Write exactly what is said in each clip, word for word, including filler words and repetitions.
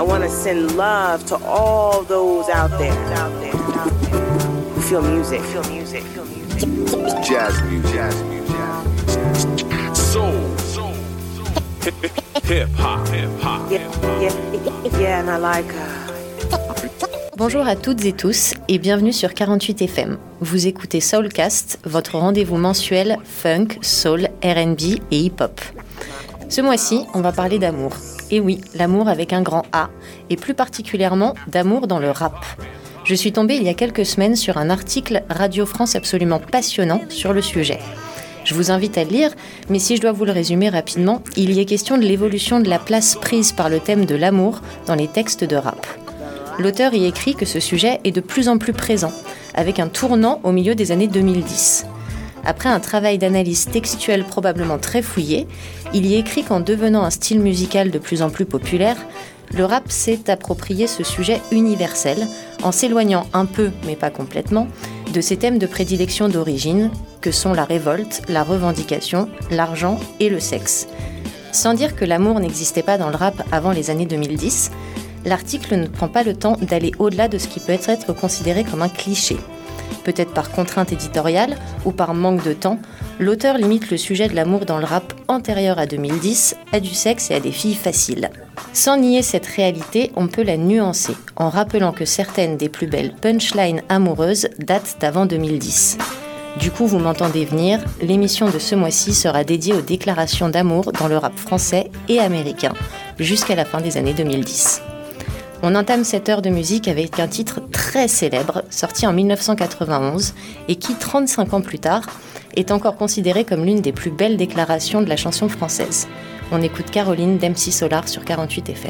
want to send love to all those out there, out there, out there who feel music, feel music, feel music. Jazz music, jazz music, jazz music. Soul, soul, soul. Hip hop, hip hop. Yeah, yeah, yeah, and I like uh... Bonjour à toutes et tous et bienvenue sur quarante-huit F M. Vous écoutez Soulcast, votre rendez-vous mensuel funk, soul, R and B et hip-hop. Ce mois-ci, on va parler d'amour. Et oui, l'amour avec un grand A, et plus particulièrement d'amour dans le rap. Je suis tombée il y a quelques semaines sur un article Radio France absolument passionnant sur le sujet. Je vous invite à le lire, mais si je dois vous le résumer rapidement, il y est question de l'évolution de la place prise par le thème de l'amour dans les textes de rap. L'auteur y écrit que ce sujet est de plus en plus présent, avec un tournant au milieu des années deux mille dix. Après un travail d'analyse textuelle probablement très fouillé, il y écrit qu'en devenant un style musical de plus en plus populaire, le rap s'est approprié ce sujet universel, en s'éloignant un peu, mais pas complètement, de ses thèmes de prédilection d'origine, que sont la révolte, la revendication, l'argent et le sexe. Sans dire que l'amour n'existait pas dans le rap avant les années deux mille dix, l'article ne prend pas le temps d'aller au-delà de ce qui peut être considéré comme un cliché. Peut-être par contrainte éditoriale ou par manque de temps, l'auteur limite le sujet de l'amour dans le rap antérieur à deux mille dix à du sexe et à des filles faciles. Sans nier cette réalité, on peut la nuancer en rappelant que certaines des plus belles punchlines amoureuses datent d'avant deux mille dix. Du coup, vous m'entendez venir, l'émission de ce mois-ci sera dédiée aux déclarations d'amour dans le rap français et américain, jusqu'à la fin des années deux mille dix. On entame cette heure de musique avec un titre très célèbre, sorti en dix-neuf cent quatre-vingt-onze, et qui, trente-cinq ans plus tard, est encore considéré comme l'une des plus belles déclarations de la chanson française. On écoute Caroline d'M C Solar sur quarante-huit F M.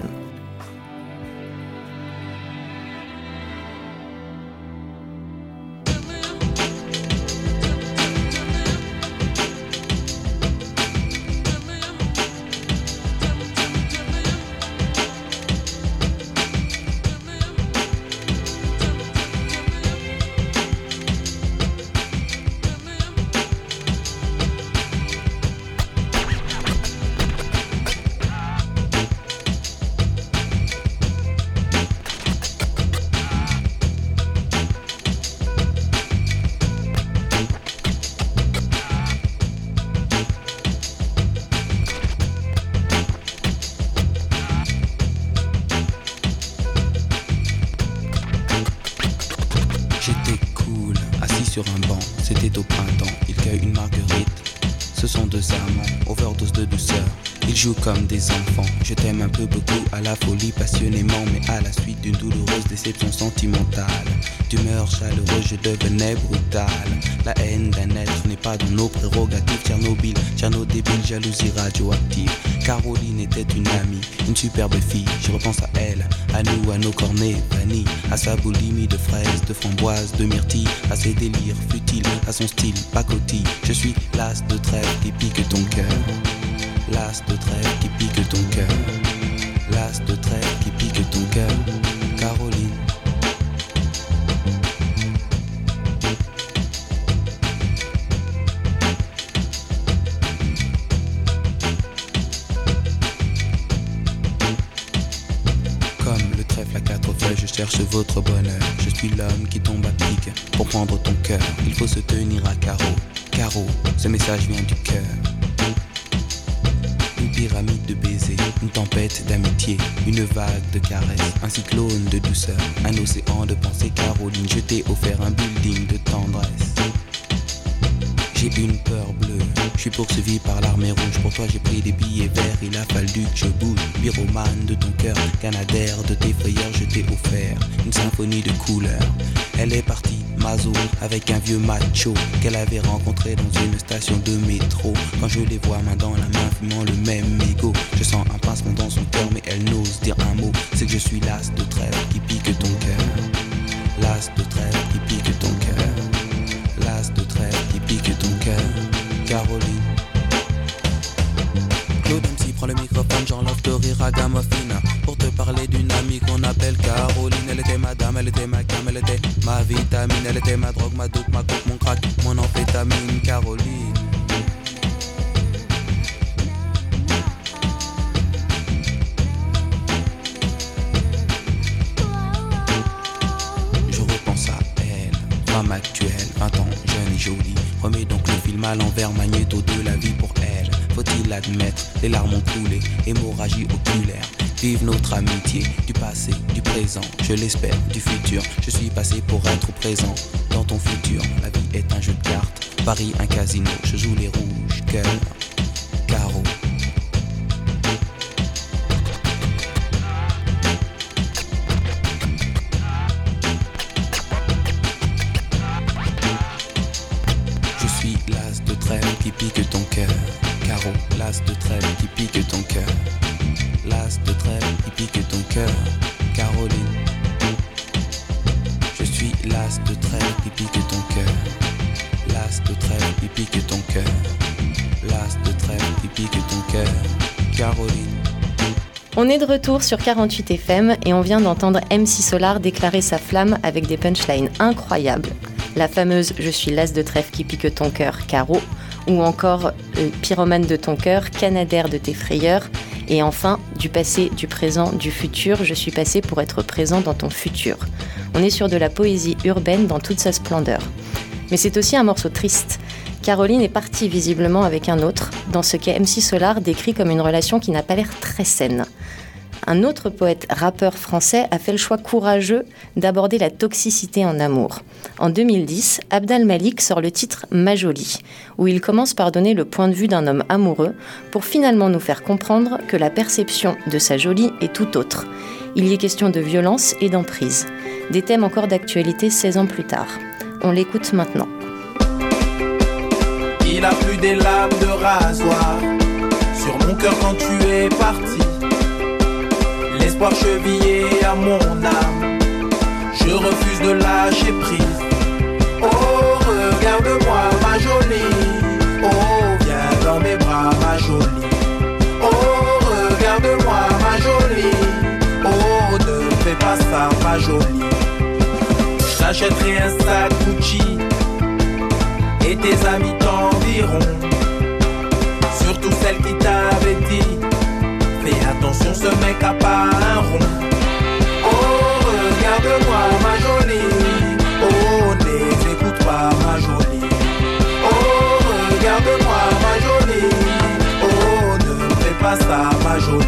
Sur un banc, c'était au printemps, il cueille une marguerite. Ce sont deux amants, overdose de douceur. Ils jouent comme des enfants. Je t'aime un peu beaucoup, à la folie passionnément, mais à la suite d'une douloureuse déception sentimentale. D'humeur chaleureuse, je devenais brutal. La haine d'un être n'est pas dans nos prérogatives. Tchernobyl, Tcherno débile, jalousie radioactive. Caroline était une amie, une superbe fille. Je repense à elle, à nous, à nos cornets vanille, à sa boulimie de fraises, de framboises, de myrtilles, à ses délires futiles, à son style pacotille. Je suis l'as de trêve qui pique ton cœur. L'as de trêve qui pique ton cœur. L'as de trêve qui pique ton cœur. Caroline. Comme le trèfle à quatre feuilles, je cherche votre bonheur. Je suis l'homme qui tombe à pic pour prendre ton cœur. Il faut se tenir à carreau. Carreau, ce message vient du cœur. Une pyramide de baisers, une tempête d'amitié, une vague de caresses, un cyclone de douceur, un océan de pensée. Caroline, je t'ai offert un building de tendresse. J'ai une peur bleue, je suis poursuivi par l'armée rouge. Pour toi j'ai pris des billets verts, il a fallu que je bouge. Pyromane de ton cœur, canadaire de tes frayeurs, je t'ai offert une symphonie de couleurs. Elle est partie, Mazo, avec un vieux macho qu'elle avait rencontré dans une station de métro. Quand je les vois main dans la main, fumant le même mégot, je sens un pincement dans son cœur, mais elle n'ose dire un mot. C'est que je suis l'as de trêve qui pique ton cœur. L'as de trêve qui pique ton cœur. L'as de trêve qui pique ton cœur. Caroline. Claude M C prend le microphone, j'enlève de rire à Gamophine pour te parler d'une amie qu'on appelle Caroline. Elle était ma dame, elle était ma cam, elle était ma vitamine. Elle était ma drogue, ma dope, ma coke, mon crack, mon amphétamine. Caroline. Femme actuelle, vingt ans, jeune et jolie. Remets donc le film à l'envers, magnéto de la vie pour elle. Faut-il admettre, les larmes ont coulé, hémorragie oculaire. Vive notre amitié, du passé, du présent, je l'espère, du futur. Je suis passé pour être présent dans ton futur. La vie est un jeu de cartes, Paris un casino. Je joue les rouges, cœur, carreau. Je suis l'as de trèfle qui pique ton cœur. Carreau, l'as de trèfle qui pique ton cœur. L'as de trèfle qui pique ton cœur, Caroline. Je suis l'as de trèfle qui pique ton cœur. L'as de trèfle qui pique ton cœur. L'as de trèfle qui pique ton cœur, Caroline. On est de retour sur quarante-huit F M et on vient d'entendre M C Solar déclarer sa flamme avec des punchlines incroyables. La fameuse « Je suis l'as de trèfle qui pique ton cœur, Caro » ou encore euh, « Pyromane de ton cœur, Canadair de tes frayeurs » et enfin « Du passé, du présent, du futur, je suis passé pour être présent dans ton futur ». On est sur de la poésie urbaine dans toute sa splendeur. Mais c'est aussi un morceau triste. Caroline est partie visiblement avec un autre, dans ce qu'M C Solar décrit comme une relation qui n'a pas l'air très saine. Un autre poète rappeur français a fait le choix courageux d'aborder la toxicité en amour. En deux mille dix, Abd al-Malik sort le titre « Ma jolie », où il commence par donner le point de vue d'un homme amoureux pour finalement nous faire comprendre que la perception de sa jolie est tout autre. Il y est question de violence et d'emprise. Des thèmes encore d'actualité seize ans plus tard. On l'écoute maintenant. Il a plu des lames de rasoir sur mon cœur quand tu es parti. L'espoir chevillé à mon âme, je refuse de lâcher prise. Oh, regarde-moi ma jolie, oh, viens dans mes bras ma jolie. Oh, regarde-moi ma jolie, oh, ne fais pas ça ma jolie. Je t'achèterai un sac Gucci et tes amis t'environt, surtout celle qui t'avait dit fais attention, ce mec a pas un rond. Oh, regarde-moi ma jolie, oh, n'écoute pas ma jolie. Oh, regarde-moi ma jolie, oh, ne fais pas ça ma jolie.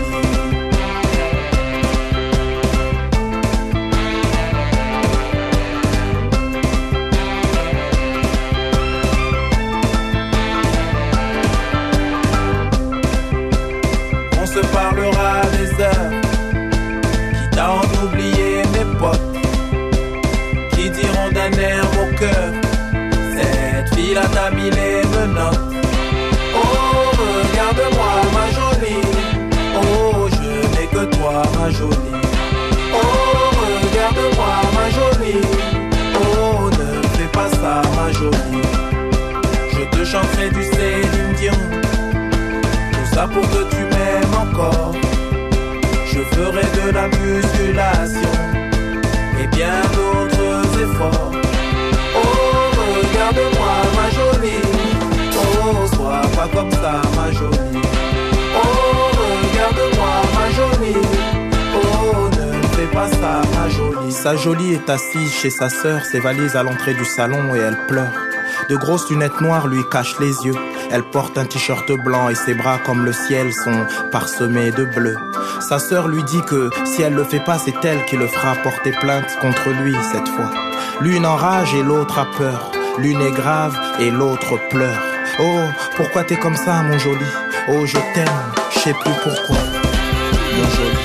On se parlera des heures, quitte à en oublier mes potes, qui diront d'un air au cœur, cette fille-là t'a mis les menottes. Oh, regarde-moi ma jolie, oh, je n'ai que toi ma jolie. Oh, regarde-moi ma jolie, oh, ne fais pas ça ma jolie. Je te chanterai du Céline Dion, tout ça pour que tu m'aimes encore. Je ferai de la musculation et bien d'autres efforts. Oh, regarde-moi ma jolie, oh, sois pas comme ça ma jolie. Oh, regarde-moi ma jolie, oh, ne fais pas ça ma jolie. Sa jolie est assise chez sa sœur, ses valises à l'entrée du salon et elle pleure. De grosses lunettes noires lui cachent les yeux. Elle porte un t-shirt blanc et ses bras comme le ciel sont parsemés de bleu. Sa sœur lui dit que si elle le fait pas, c'est elle qui le fera porter plainte contre lui cette fois. L'une enrage et l'autre a peur. L'une est grave et l'autre pleure. Oh, pourquoi t'es comme ça mon joli? Oh, je t'aime, je sais plus pourquoi, mon joli.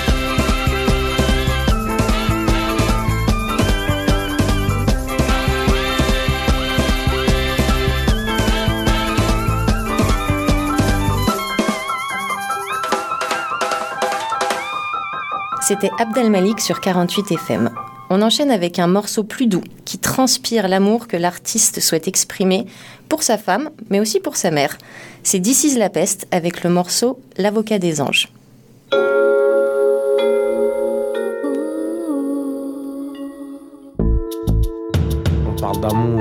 C'était Abd al-Malik sur quarante-huit F M. On enchaîne avec un morceau plus doux qui transpire l'amour que l'artiste souhaite exprimer pour sa femme, mais aussi pour sa mère. C'est This Is La Peste avec le morceau L'Avocat des Anges. On parle d'amour.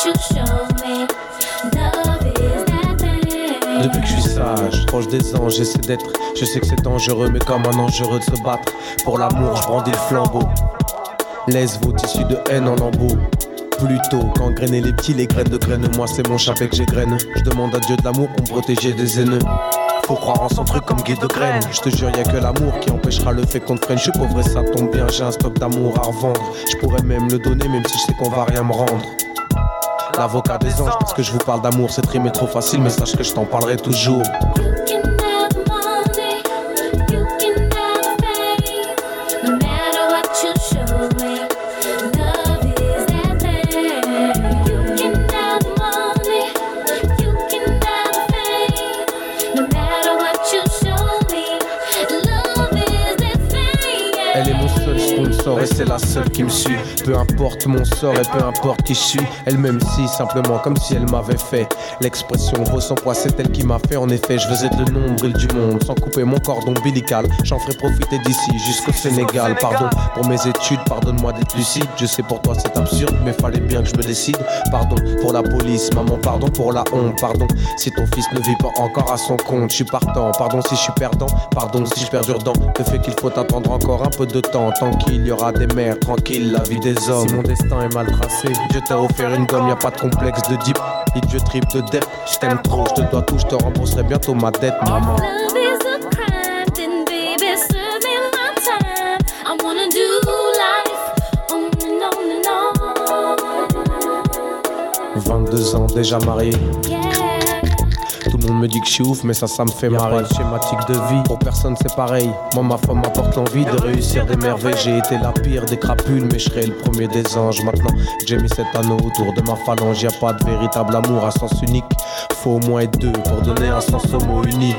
Depuis que je suis sage, proche des anges, j'essaie d'être. Je sais que c'est dangereux, mais comme un ange heureux de se battre. Pour l'amour, je brandis le flambeau. Laisse vos tissus de haine en lambeaux. Plutôt qu'engrainer les petits, les graines de graines. Moi, c'est mon chapet que j'égrène. Je demande à Dieu de l'amour pour me protéger des haineux. Faut croire en son truc comme guide de graines. Je te jure, y'a que l'amour qui empêchera le fait qu'on te freine. Je suis pauvre et ça tombe bien, j'ai un stock d'amour à revendre. Je pourrais même le donner, même si je sais qu'on va rien me rendre. L'avocat des anges, parce que je vous parle d'amour, cette rime est trop facile, mais sache que je t'en parlerai toujours. Et c'est la seule qui me suit. Peu importe mon sort et peu importe qui je suis. Elle m'aime si simplement comme si elle m'avait fait. L'expression vaut son poids, c'est elle qui m'a fait. En effet, je veux être le nombril du monde sans couper mon cordon ombilical. J'en ferai profiter d'ici jusqu'au Sénégal. Pardon pour mes études, pardonne-moi d'être lucide. Je sais pour toi c'est absurde, mais fallait bien que je me décide. Pardon pour la police, maman, pardon pour la honte. Pardon si ton fils ne vit pas encore à son compte. Je suis partant, pardon si je suis perdant. Pardon si je perdure dans le fait qu'il faut attendre encore un peu de temps. Tant qu'il y aura des mères, tranquille, la vie des hommes. Si mon destin est mal tracé, Dieu t'a offert une gomme, y'a pas de complexe de deep. Idiot trip de dette, je t'aime trop, je te dois tout, je te rembourserai bientôt ma dette, maman. vingt-deux ans déjà marié. Tout le monde me dit que je suis ouf, mais ça, ça me fait marrer. Y'a pas de schématique de vie, pour personne c'est pareil. Moi, ma femme m'apporte l'envie de réussir des merveilles. J'ai été la pire des crapules, mais je serai le premier des anges. Maintenant, j'ai mis cet anneau autour de ma phalange. Y'a pas de véritable amour à sens unique. Faut au moins être deux pour donner un sens au mot uni.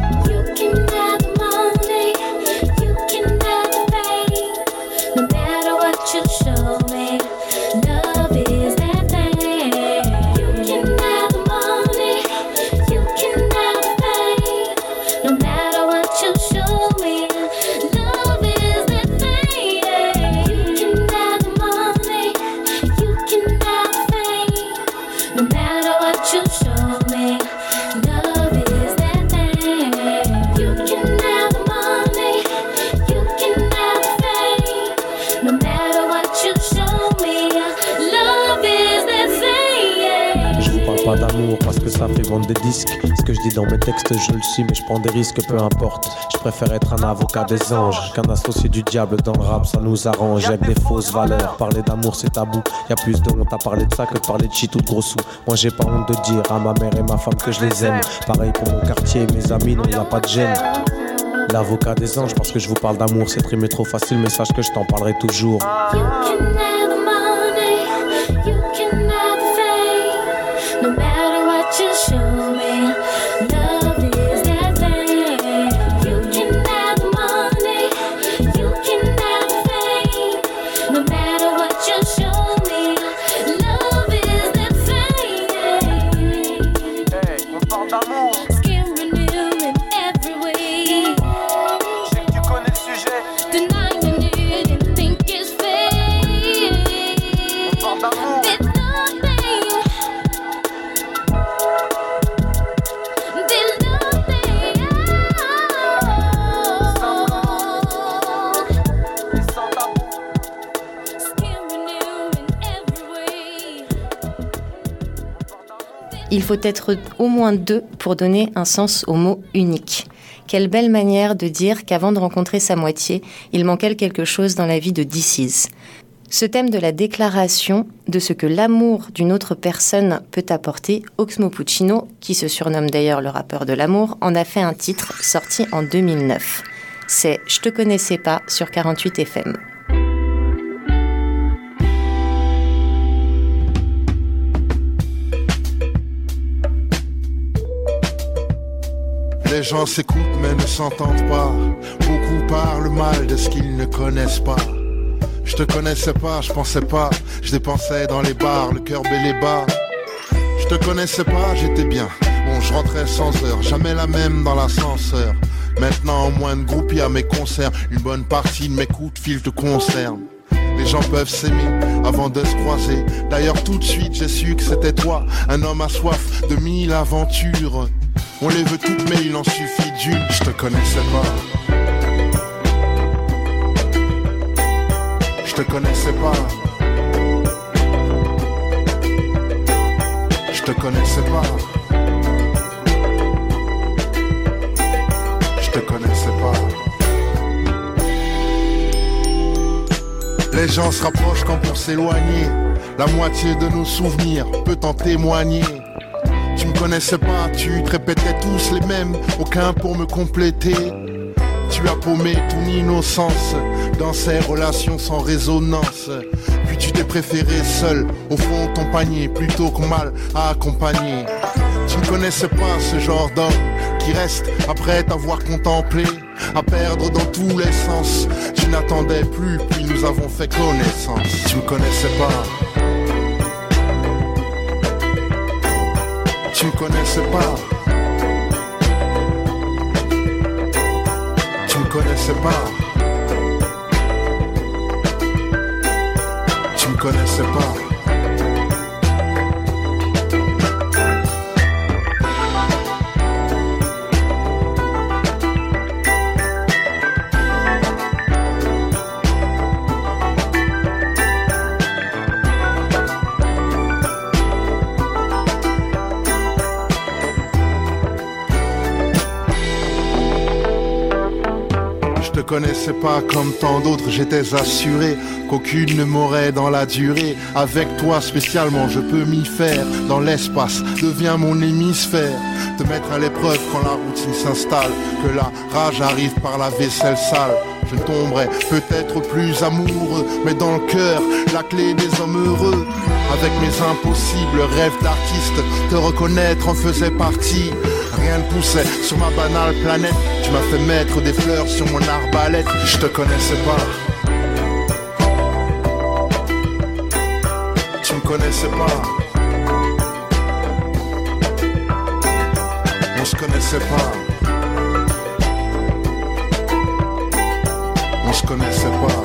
Pas d'amour parce que ça fait vendre des disques. Ce que je dis dans mes textes je le suis, mais je prends des risques, peu importe. Je préfère être un avocat des anges qu'un associé du diable. Dans le rap ça nous arrange avec des fausses valeurs. Parler d'amour c'est tabou, y'a plus de honte à parler de ça que de parler de shit ou de gros sous. Moi j'ai pas honte de dire à ma mère et ma femme que je les aime. Pareil pour mon quartier et mes amis, non y'a pas de gêne. L'avocat des anges parce que je vous parle d'amour. Cette rime est trop facile, mais sache que je t'en parlerai toujours. You can have the money, you can have the fame. No matter what you show me, love is that thing. You can have the money, you can have the fame. No matter what you show me, love is that thing. Hey, on parle d'amour. Skin renewed in every way. Je sais que tu connais le sujet. Denying it and think it's fake. On parle d'amour. Il faut être au moins deux pour donner un sens au mot unique. Quelle belle manière de dire qu'avant de rencontrer sa moitié, il manquait quelque chose dans la vie de This Is. Ce thème de la déclaration de ce que l'amour d'une autre personne peut apporter, Oxmo Puccino, qui se surnomme d'ailleurs le rappeur de l'amour, en a fait un titre sorti en deux mille neuf. C'est « Je te connaissais pas » sur quarante-huit F M. Les gens s'écoutent mais ne s'entendent pas. Beaucoup parlent mal de ce qu'ils ne connaissent pas. Je te connaissais pas, je pensais pas. Je dépensais dans les bars, le cœur bel et bas. Je te connaissais pas, j'étais bien. Bon, je rentrais sans heure, jamais la même dans l'ascenseur. Maintenant, en moins de groupies à mes concerts, une bonne partie de mes coups de fil te concerne. Les gens peuvent s'aimer, avant de se croiser. D'ailleurs tout de suite j'ai su que c'était toi, un homme à soif de mille aventures. On les veut toutes mais il en suffit d'une. Je te connaissais pas, je te connaissais pas, je te connaissais pas, je te connaissais pas. Les gens se rapprochent quand pour s'éloigner, la moitié de nos souvenirs peut en témoigner. Tu me connaissais pas, tu te répétais tous les mêmes, aucun pour me compléter. Tu as paumé ton innocence dans ces relations sans résonance. Puis tu t'es préféré seul, au fond de ton panier, plutôt que mal à accompagner. Tu ne connaissais pas ce genre d'homme qui reste après t'avoir contemplé, à perdre dans tous les sens. Tu n'attendais plus, puis nous avons fait connaissance. Tu me connaissais pas, tu me connaissais pas, tu me connaissais pas, tu me connaissais pas. Je te connaissais pas comme tant d'autres, j'étais assuré qu'aucune ne m'aurait dans la durée. Avec toi spécialement je peux m'y faire, dans l'espace, deviens mon hémisphère. Te mettre à l'épreuve quand la routine s'installe, que la rage arrive par la vaisselle sale. Je tomberai peut-être plus amoureux, mais dans le cœur, la clé des hommes heureux. Avec mes impossibles rêves d'artiste, te reconnaître en faisait partie. Rien ne poussait sur ma banale planète, tu m'as fait mettre des fleurs sur mon arbalète. Je te connaissais pas, tu me connaissais pas, on se connaissait pas, on se connaissait pas.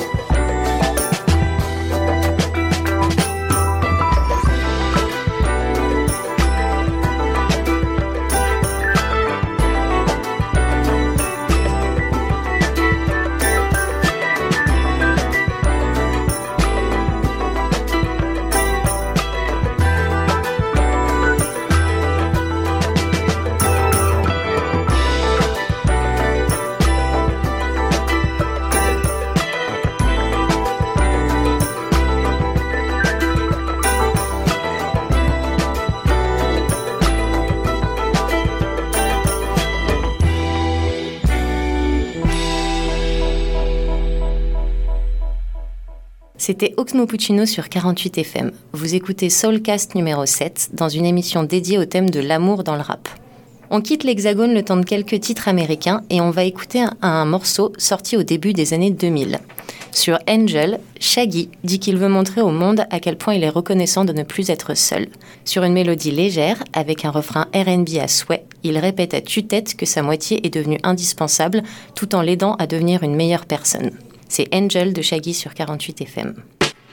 C'était Oxmo Puccino sur quarante-huit F M. Vous écoutez Soulcast numéro sept dans une émission dédiée au thème de l'amour dans le rap. On quitte l'Hexagone le temps de quelques titres américains et on va écouter un, un morceau sorti au début des années deux mille. Sur Angel, Shaggy dit qu'il veut montrer au monde à quel point il est reconnaissant de ne plus être seul. Sur une mélodie légère, avec un refrain R and B à souhait, il répète à tue-tête que sa moitié est devenue indispensable tout en l'aidant à devenir une meilleure personne. C'est Angel de Shaggy sur quarante-huit F M.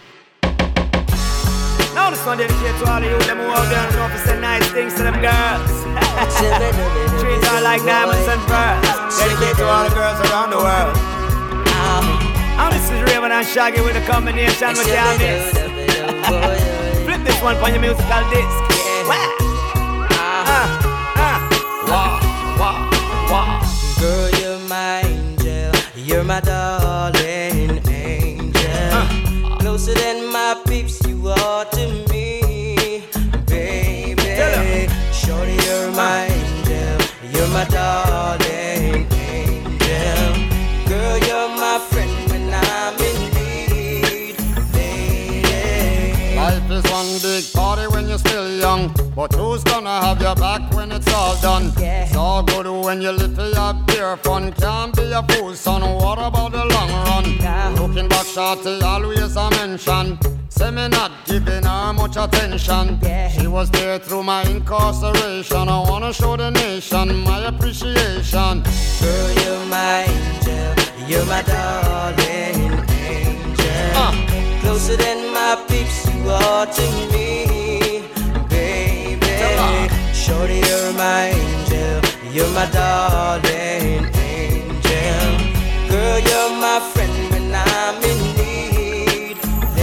Now this one dedicated to all of you them who out there know to say nice things to them girls. Treat her like diamonds and pearls. Dedicated to all the girls around the world. And this is Raven and Shaggy with a combination with y'all miss. Flip this one for your musical disc. Wow. Uh, uh. Wow, wow, wow. Girl, you're my angel. You're my darling angel. Uh. Closer than my peeps, you are to me, baby. Shorty, you're my angel. You're my darling angel. Girl, you're my friend when I'm in need, baby. Life is one big party when you're still young, but who's gonna have your back when it's all done? Yeah. It's all good when you live for your pure fun. Can't be a fool, son, what about the long run? Yeah. Looking back, shorty, always a mention. Say me not giving her much attention. Yeah. She was there through my incarceration. I wanna show the nation my appreciation. Girl, you're my angel. You're my darling angel. Uh. Closer than my people. peeps you are to me, baby. Shorty, you're my angel, you're my darling angel. Girl, you're my friend when I'm in need,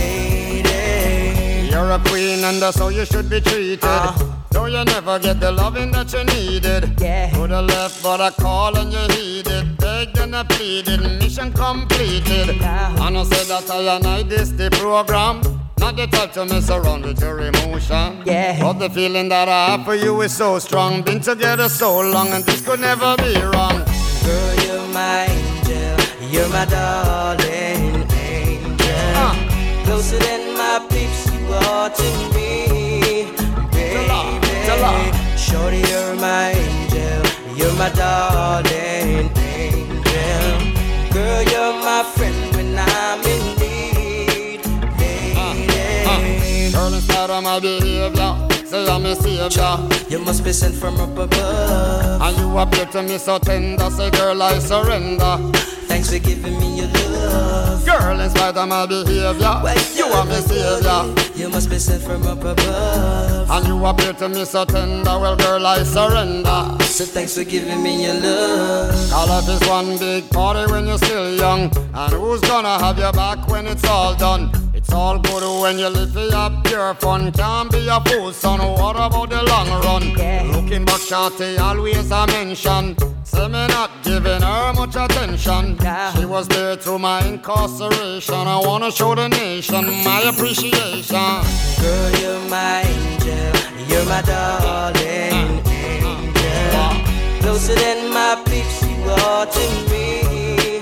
lady. You're a queen and that's how you should be treated. Uh. Though you never get the loving that you needed. Yeah. Could have left but I call and you heeded. Begged and I pleaded, mission completed. Now. And I said that I and I this the program. Not the type to mess around with your emotion. Yeah. But the feeling that I have for you is so strong. Been together so long and this could never be wrong. Girl, you're my angel, you're my darling angel. Uh. Closer than my peeps you are to me, baby. Shorty, you're my angel, you're my darling angel. Girl, you're my friend when I'm in need, lady. Uh, uh. Girl, instead of my behavior, say I'm a savior. You must be sent from up above. And you appear to me so tender, say girl I surrender. Thanks for giving me your love. Girl, in spite of my behavior, well, you are my savior. You must be sent from up above. And you appear to me so tender, well girl I surrender. So thanks for giving me your love. All of this one big party when you're still young. And who's gonna have your back when it's all done? It's all good when you live for your pure fun. Can't be a fool, son, what about the long run? Yeah. Looking back, shawty, always a mention. Say me not giving her much attention. Yeah. She was there through my incarceration. I wanna show the nation my appreciation. Girl, you're my angel, you're my darling angel. Closer than my peeps you are to me,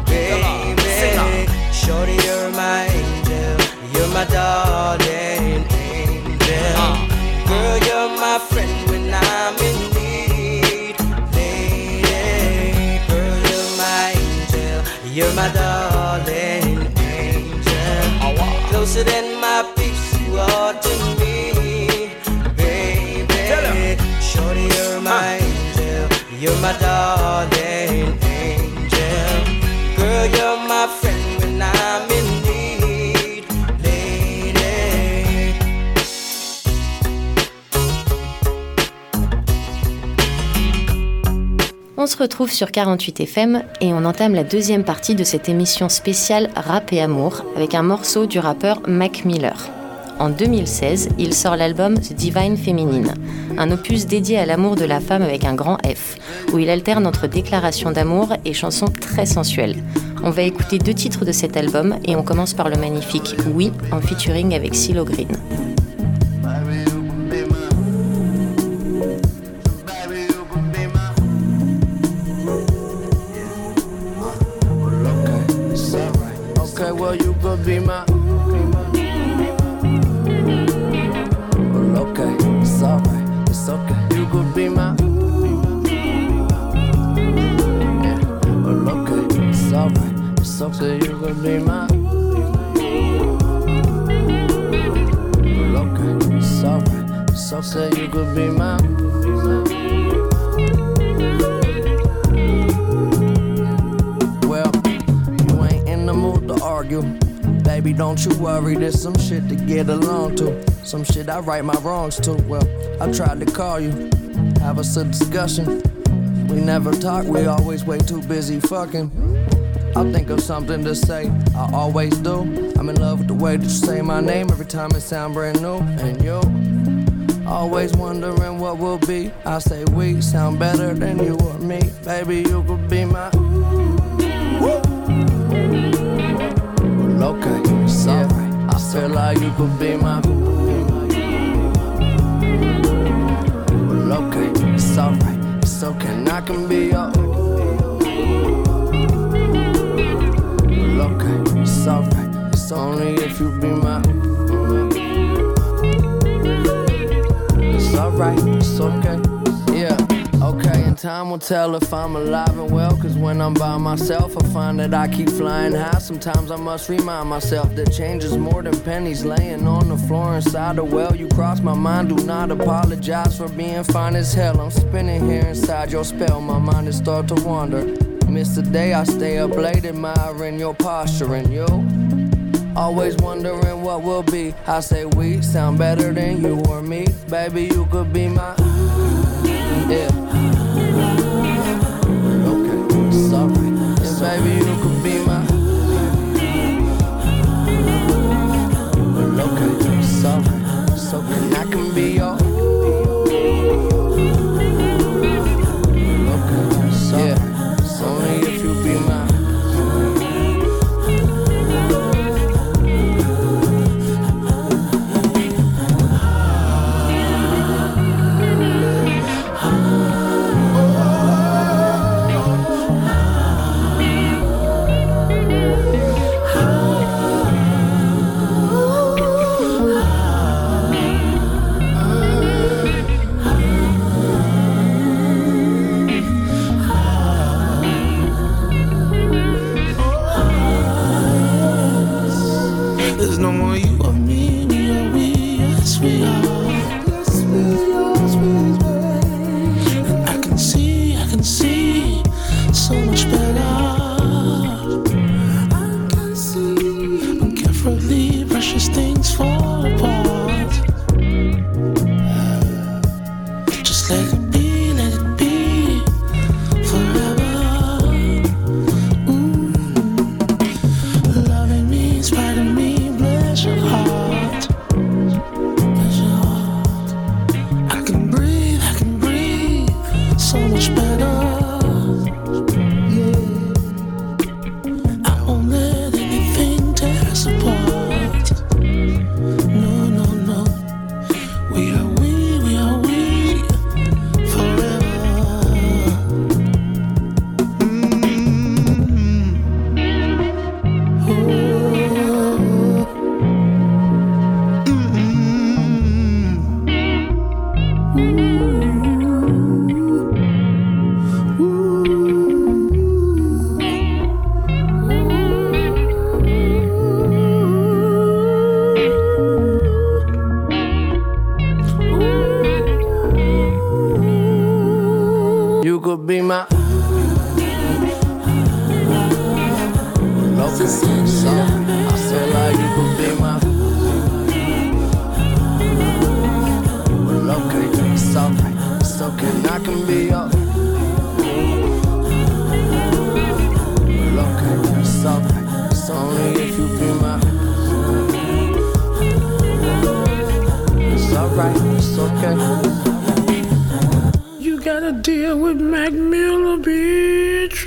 baby. Shorty, you're my angel, you're my darling angel. Girl, you're my friend when I'm in need, lady. Girl, you're my angel, you're my darling angel. Closer than my peeps you are to me, baby. Shorty, you're my angel, you're my darling angel. Girl, you're my friend when I'm in need, lady. On se retrouve sur quarante-huit F M et on entame la deuxième partie de cette émission spéciale Rap et Amour avec un morceau du rappeur Mac Miller. En deux mille seize, il sort l'album The Divine Feminine, un opus dédié à l'amour de la femme avec un grand F, où il alterne entre déclarations d'amour et chansons très sensuelles. On va écouter deux titres de cet album et on commence par le magnifique Oui en featuring avec CeeLo Green. Well, you could be my. Well, okay, it's alright, it's okay. You could be my. Yeah. Well, okay, it's alright, it's okay. You could be my. Well, okay, it's alright, it's okay. You could be my. Baby, don't you worry, there's some shit to get along to. Some shit I right my wrongs to. Well, I tried to call you, have us a discussion. We never talk, we always way too busy fucking. I'll think of something to say, I always do. I'm in love with the way that you say my name every time it sound brand new. And you, always wondering what will be. I say we sound better than you or me. Baby, you could be my. Okay, it's yeah. Alright. I feel like you could be my. Well, okay, it's alright, it's okay, and I can be your. Well, okay, it's alright, it's only if you be my. It's alright, it's okay, yeah. Okay, and time will tell if I'm alive and well. Cause when I'm by myself, I find that I keep flying high. Sometimes I must remind myself that change is more than pennies laying on the floor inside the well. You cross my mind, do not apologize for being fine as hell. I'm spinning here inside your spell, my mind is start to wander. Miss the day I stay up late admiring your posture and you. Always wondering what will be. I say we sound better than you or me. Baby, you could be my. Yeah. Okay, sorry. Yeah, baby, you could be my. Okay, sorry. So then I can be your. Okay, sorry. Yeah. So only if you be my. There's no more you or me, me or we, yes we are. Yes we are, yes we are. And I can see, I can see so much better. I can see when carefully precious things fall apart. Just let it be, let it be forever. Mm. Loving me, in spite of me. Your heart, your heart. I can breathe, I can breathe so much better. Yeah, I won't let anything tear us apart. No, no, no. We are we, we are we forever. Mm-hmm. Oh. You could be my local song. I feel like you could be my local. It's alright, it's okay. I can be your local. It's alright, it's only if you be my. It's alright, it's okay. Gotta deal with Mac Miller, bitch.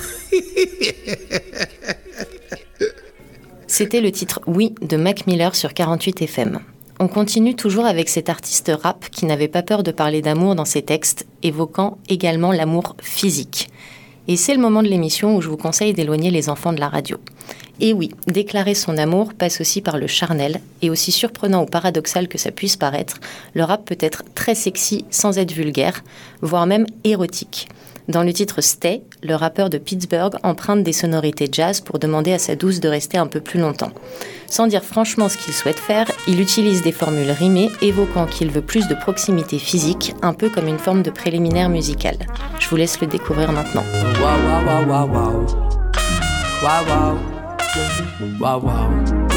C'était le titre Oui de Mac Miller sur quarante-huit F M. On continue toujours avec cet artiste rap qui n'avait pas peur de parler d'amour dans ses textes, évoquant également l'amour physique. Et c'est le moment de l'émission où je vous conseille d'éloigner les enfants de la radio. Et oui, déclarer son amour passe aussi par le charnel, et aussi surprenant ou paradoxal que ça puisse paraître, le rap peut être très sexy sans être vulgaire, voire même érotique. Dans le titre Stay, le rappeur de Pittsburgh emprunte des sonorités jazz pour demander à sa douce de rester un peu plus longtemps. Sans dire franchement ce qu'il souhaite faire, il utilise des formules rimées évoquant qu'il veut plus de proximité physique, un peu comme une forme de préliminaire musical. Je vous laisse le découvrir maintenant. Wow, wow, wow, wow, wow. Wow, wow. Wow, wow.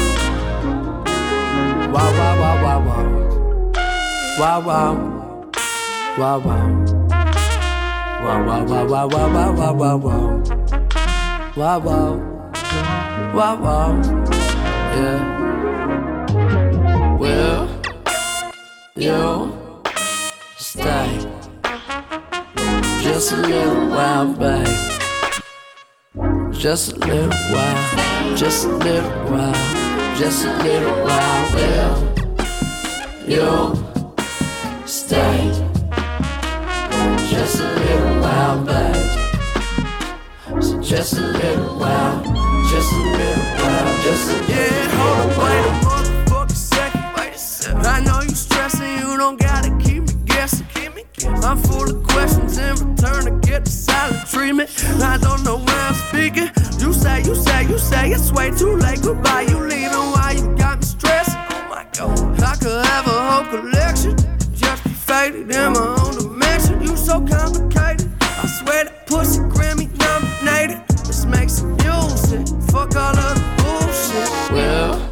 Wow, wow, wow, wow, wow. Wow, wow. Wow, wow. Wow, wow, wow, wow, wow, wow, wow, wow. Wow, wow. Wow, wow. Yeah. Well, you stay just a little while, babe. Just a little while, just a little while, just a little while. Well, you stay just a little while, babe. So just a little while, just a little while, just a little while. Yeah, hold on, wait a motherfucking second. Wait a second. I know you stressing, you don't gotta keep me guessing. Keep me guessing. I'm full of questions in return to get the silent treatment. I don't know where I'm speaking. You say, you say, you say it's way too late. Goodbye, you leaving? Why you got me stressing? Oh my God, I could have a whole collection, just be faded in my own dimension. You so complicated. I swear that pussy Grammy nominated. Let's make some music. Fuck all of the bullshit. Well,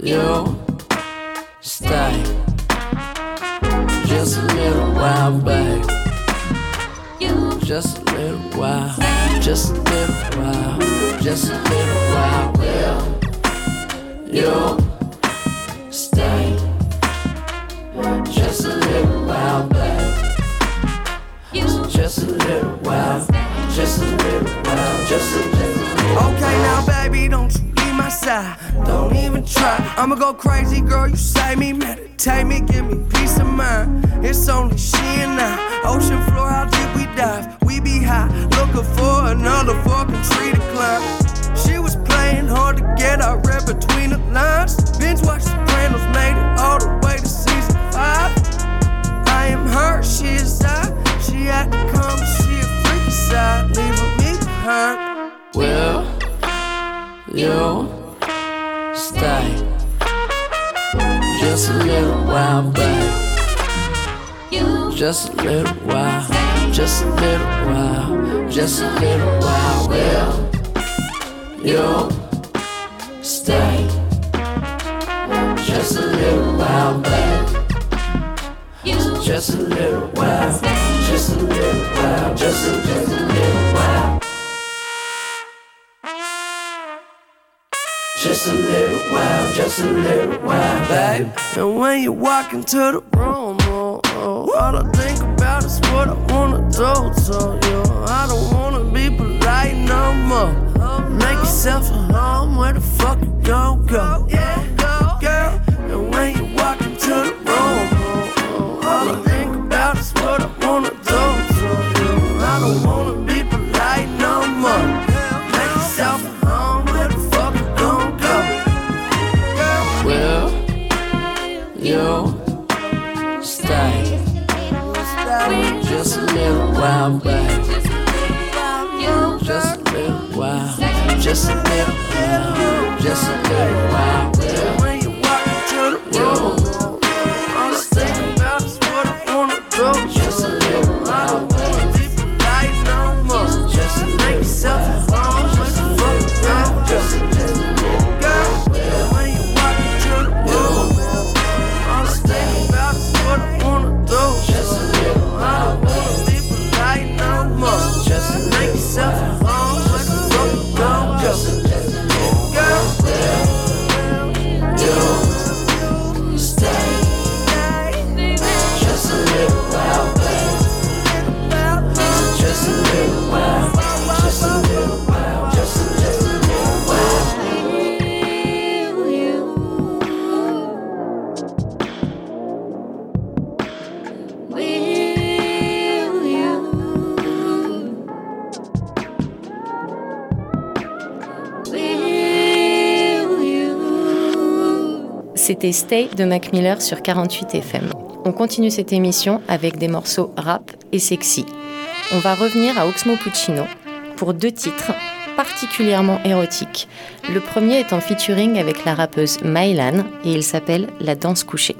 you stay just a little while, babe. Just a little while, just a little while, just a little while. Will you stay just a little while, babe? Just a little while, just a little while, just a little while. Okay, now baby, don't you leave my side. Don't even try. I'ma go crazy, girl. You save me, meditate me, give me peace of mind. It's only she and I. Ocean floor, how deep we dive. We be high, looking for another fucking tree to climb. She was playing hard to get. I read between the lines. Binge watch Sopranos, made it all the way to season five. I am her, she is I. She had to come, she a freaky side, leaving me behind. Will you stay just a little while, babe? Just a little while, just a little while, just a little while. Will you stay just a little while, babe? Just a little while, just a little while, just a little while. Just a little while, just a little while, babe. And when you walk into the room, oh, oh, all I think about is what I wanna do to you. I don't wanna be polite no more. Make yourself a home, where the fuck you gon' go? Yeah, go, girl. And when you walk into the room, oh, oh, all I think about is what I wanna do to you. I don't wanna be polite no more. Make yourself a home, where the fuck you gon' go? Will you stay just a little while, babe? Just a little while, just a little while, just a little while. Will when you walk into the room, all I think about is what I wanna do. Just a little while, I don't wanna be polite no more. Just a Make yourself a home, what the fuck you gon' just a little girl, when you walk into the room, all I think about is what I wanna do. Just a little I don't wanna be polite no more. Just make yourself a home, what the fuck you gon' just a little girl, you stay just a little while, babe. Just a little while, just a little while, just a little while. C'était Stay de Mac Miller sur quarante-huit F M. On continue cette émission avec des morceaux rap et sexy. On va revenir à Oxmo Puccino pour deux titres particulièrement érotiques. Le premier est en featuring avec la rappeuse Mylan et il s'appelle La danse couchée.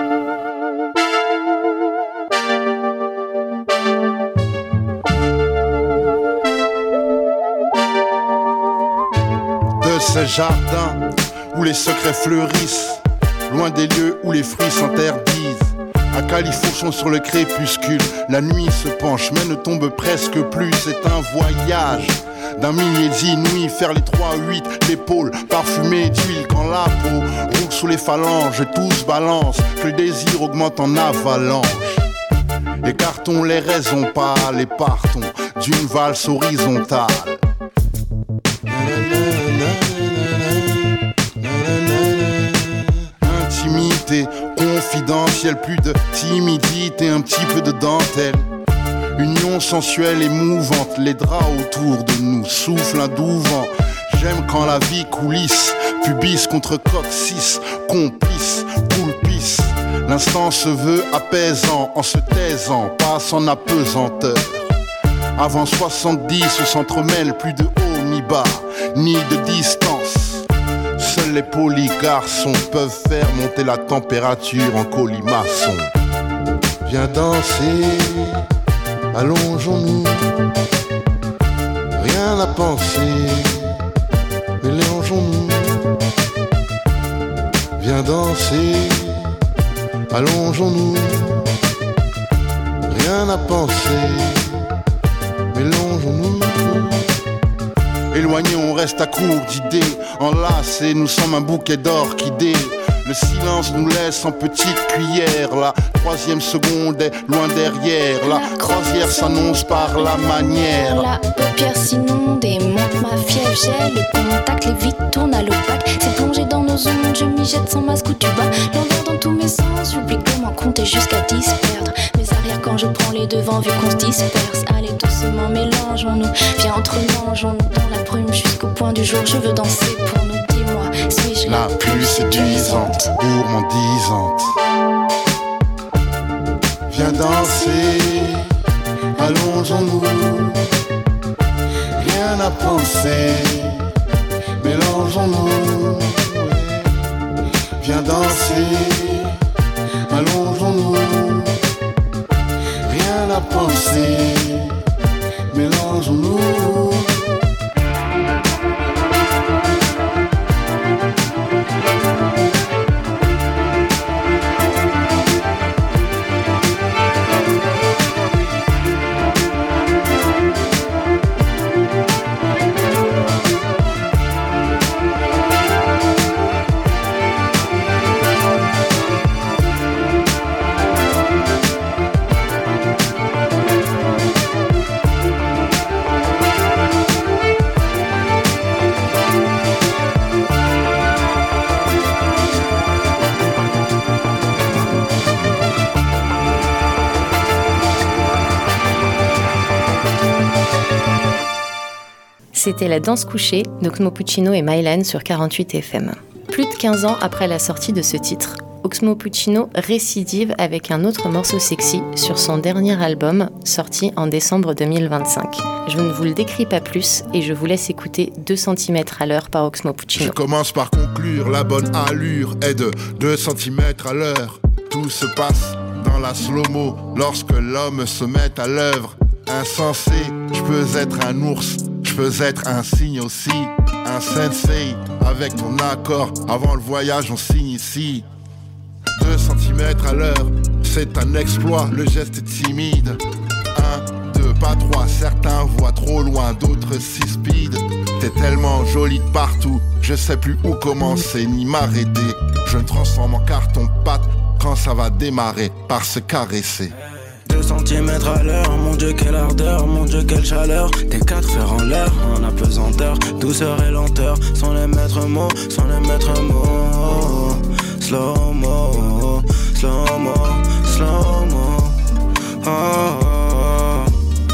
De ce jardin où les secrets fleurissent, loin des lieux où les fruits s'interdisent. À califourchon sur le crépuscule, la nuit se penche mais ne tombe presque plus. C'est un voyage d'un millier d'inouïs, faire les trois huit, l'épaule parfumée d'huile. Quand la peau roule sous les phalanges, tous balancent, que le désir augmente en avalanche. Écartons les raisons pâles et partons d'une valse horizontale. Intimité confidentielle, plus de timidité, un petit peu de dentelle. Union sensuelle et mouvante, les draps autour de nous soufflent un doux vent. J'aime quand la vie coulisse, pubis contre coccyx, complice, poulpice. L'instant se veut apaisant, en se taisant, passe en apesanteur. Avant soixante-dix, on s'entremêle, plus de haut ni bas, ni de distance. Seuls les polis garçons peuvent faire monter la température en colimaçon. Viens danser, allongeons-nous, rien à penser, mélangeons-nous. Viens danser, allongeons-nous, rien à penser, mélangeons-nous. Éloignés, on reste à court d'idées, enlacés, nous sommes un bouquet d'orchidées. Le silence nous laisse en petite cuillère. La troisième seconde est loin derrière. La croisière s'annonce par la manière. La paupière s'inonde et monte ma fièvre. J'ai le contact, les vitres tournent à l'opaque. C'est plongé dans nos ondes, je m'y jette sans masque ou tu bats. L'envers dans tous mes sens, j'oublie comment compter jusqu'à dix. Perdre mes arrières quand je prends les devants vu qu'on se disperse. Allez doucement, mélangeons-nous. Viens entre mangeons-nous dans la brume jusqu'au point du jour. Je veux danser pour nous. Dis-moi, suis-je la plus séduisante, gourmandisante? Viens danser, allongeons-nous, rien à penser, mélangeons-nous. Viens danser, allongeons-nous, rien à penser, mélangeons-nous. C'était La Danse couchée d'Oxmo Puccino et Mylan sur quarante-huit F M. Plus de quinze ans après la sortie de ce titre, Oxmo Puccino récidive avec un autre morceau sexy sur son dernier album, sorti en décembre deux mille vingt-cinq. Je ne vous le décris pas plus et je vous laisse écouter deux centimètres à l'heure par Oxmo Puccino. Je commence par conclure, la bonne allure est de deux centimètres à l'heure. Tout se passe dans la slow-mo lorsque l'homme se met à l'œuvre. Insensé, je peux être un ours, je peux être un cygne aussi, un sensei. Avec ton accord, avant le voyage on signe ici. Deux centimètres à l'heure, c'est un exploit, le geste est timide. Un, deux, pas trois, certains voient trop loin, d'autres si speed. T'es tellement jolie de partout, je sais plus où commencer ni m'arrêter. Je me transforme en carton-pâte quand ça va démarrer par se caresser. Deux centimètres à l'heure, mon Dieu quelle ardeur, mon Dieu quelle chaleur. Tes quatre fers en l'air, en apesanteur, douceur et lenteur, sans les maîtres mots, sans les maîtres mots. Slow mo, slow mo, slow mo. Oh, oh.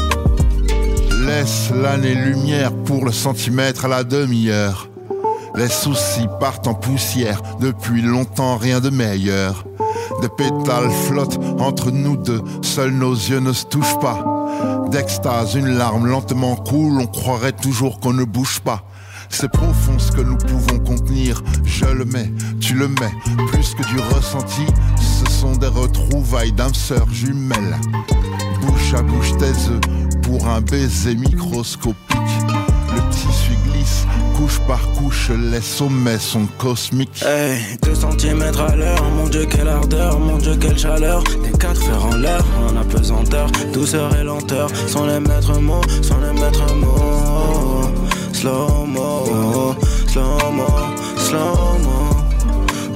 Laisse l'année lumière pour le centimètre à la demi-heure. Les soucis partent en poussière, depuis longtemps rien de meilleur. Des pétales flottent entre nous deux, seuls nos yeux ne se touchent pas. D'extase, une larme lentement coule, on croirait toujours qu'on ne bouge pas. C'est profond ce que nous pouvons contenir, je le mets, tu le mets. Plus que du ressenti, ce sont des retrouvailles d'âmes sœurs jumelles. Bouche à bouche tes œufs pour un baiser microscopique. Le tissu glisse, couche par couche, les sommets sont cosmiques. Hey, deux centimètres à l'heure, mon Dieu quelle ardeur, mon Dieu quelle chaleur. Tes quatre fers en l'air, en apesanteur, douceur et lenteur, sans les maîtres mots, sans les maîtres mots. Slow mo, slow mo, slow mo. Oh,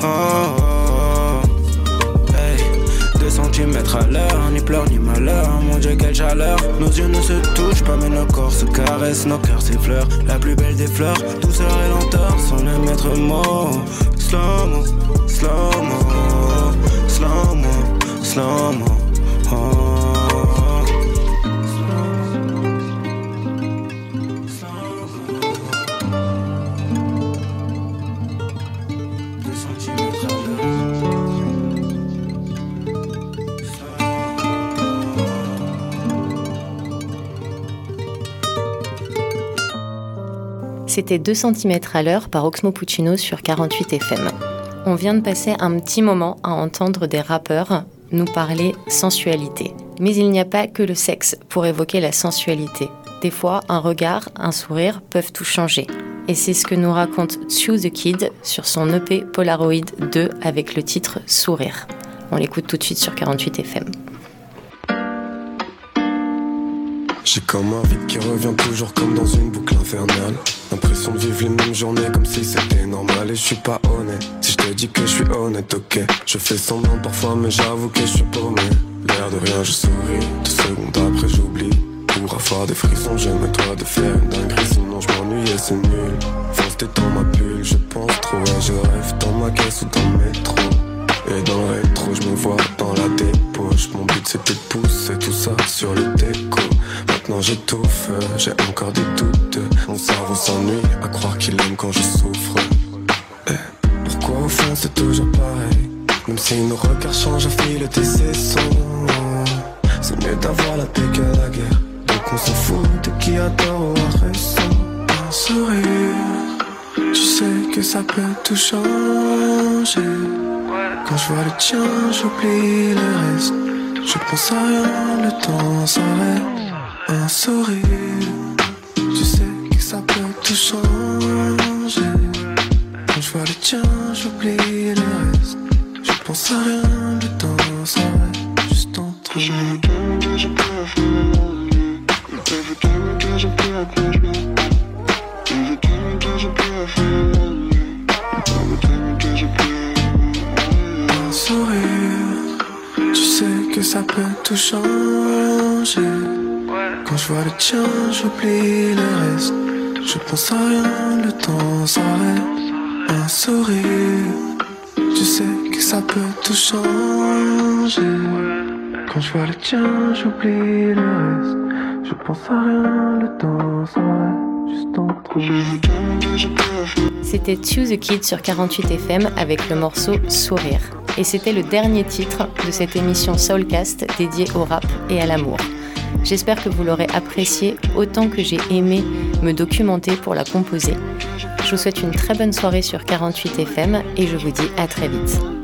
oh. Hey, deux centimètres à l'heure, ni pleurs ni malheur, mon Dieu quelle chaleur. Nos yeux ne se touchent pas mais nos corps se caressent, nos cœurs s'effleurent. La plus belle des fleurs, douceur et lenteur, sans les maîtres mots. Slow mo, slow mo, slow mo, slow mo. Oh. C'était deux centimètres à l'heure par Oxmo Puccino sur quarante-huit F M. On vient de passer un petit moment à entendre des rappeurs nous parler sensualité. Mais il n'y a pas que le sexe pour évoquer la sensualité. Des fois, un regard, un sourire peuvent tout changer. et c'est ce que nous raconte Chew the Kid sur son E P Polaroid deux avec le titre Sourire. On l'écoute tout de suite sur quarante-huit F M. J'ai comme un vide qui revient toujours comme dans une boucle infernale. L'impression de vivre les mêmes journées comme si c'était normal. Et je suis pas honnête, si je te dis que je suis honnête, ok. Je fais semblant parfois mais j'avoue que je suis paumé. L'air de rien je souris, deux secondes après j'oublie. Pour avoir des frissons je me dois de faire une dinguerie. Sinon je m'ennuie et c'est nul. Fonce t'étends ma bulle, je pense trop. Et je rêve dans ma caisse ou dans le métro. Et dans le rétro je me vois dans la débauche. Mon but c'était de pousser tout ça sur le déco. Maintenant j'étouffe, j'ai encore des doutes. Mon cerveau s'ennuie à croire qu'il aime quand je souffre. Eh, pourquoi au fond c'est toujours pareil? Même si nos regards changent à fil des saisons. C'est mieux d'avoir la paix que la guerre. Donc on s'en fout de qui a tort ou a raison. Un sourire, tu sais que ça peut tout changer. Quand je vois le tien, j'oublie le reste. Je pense à rien, le temps s'arrête. Un sourire, tu sais que ça peut tout changer. Quand je vois le tien, j'oublie le reste. Je pense à rien, le temps s'arrête. Juste entre nous. Un sourire, tu sais que ça peut tout changer. Quand je vois le tien, j'oublie le reste. Je pense à rien, le temps s'arrête. Un sourire, tu sais que ça peut tout changer. Quand je vois le tien, j'oublie le reste. Je pense à rien, le temps s'arrête. Juste entre nous. C'était Chew the Kid sur quarante-huit F M avec le morceau Sourire. Et c'était le dernier titre de cette émission Soulcast dédiée au rap et à l'amour. J'espère que vous l'aurez apprécié autant que j'ai aimé me documenter pour la composer. Je vous souhaite une très bonne soirée sur quarante-huit F M et je vous dis à très vite.